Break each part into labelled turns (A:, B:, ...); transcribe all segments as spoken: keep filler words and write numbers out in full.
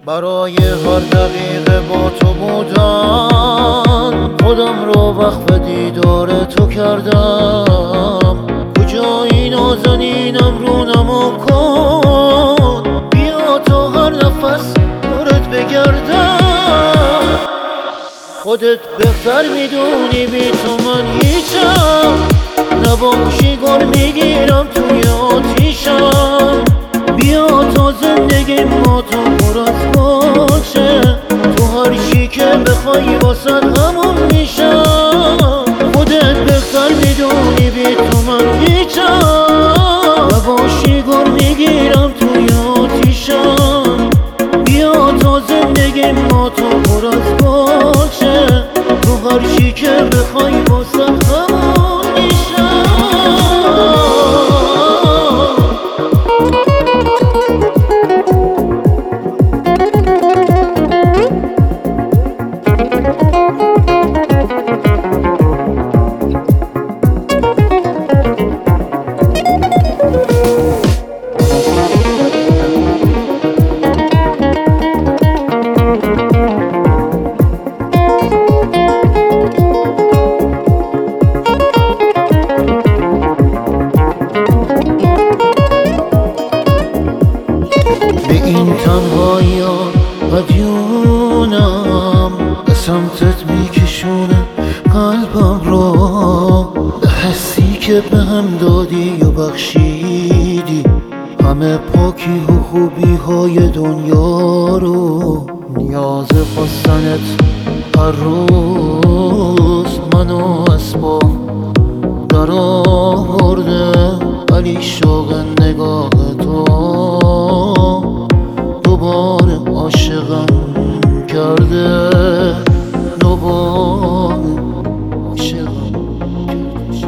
A: برای هر دقیقه با تو بودن خودم رو وقف دیدار تو کردم. کجایی نازنینم رو نما کن، بیا تا هر نفس دورت بگردم. خودت بهتر میدونی بی تو من هیچم، نباشی گل میگیرم توی آتیشم. بیا تا زندگی ما تو پر از باشه، تو هر چی که بخوای واسد همون میشم. خودت بهتر میدونی بی تو من هیچم، نباشی گل میگیرم توی آتیشم. بیا تا زندگی ما تو پر از باشه، تو هر چی که بخوای واسد همون میشم. به این تنهایی ها مدیونم، به سمتت میکشونم قلبم رو. به حسی که به هم دادی و بخشیدی همه پاکی و خوبی های دنیا رو. نیاز خواستنت هر روز منو اسباب در آورده، ولی شوق نگاه تو دوباره عاشقم کرده. دوباره عاشقم کرده.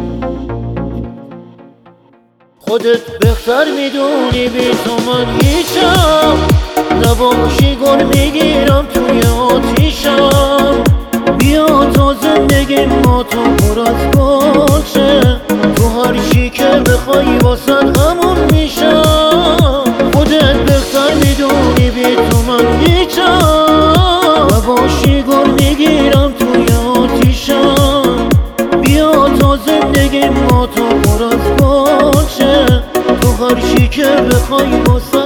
A: خودت بهتر میدونی بی تو من هیچم، نباشی گل میگیرم توی آتیشم. بیا تا زندگی ما تو پر از باشه، تو هر چی که بخوای واسد همون میشم. خودت بهتر میدونی بی تو من هیچم، نباشی گل میگیرم توی آتیشم. بیا تا زندگی ما تو پر از باشه، تو هر چی که بخوای واسد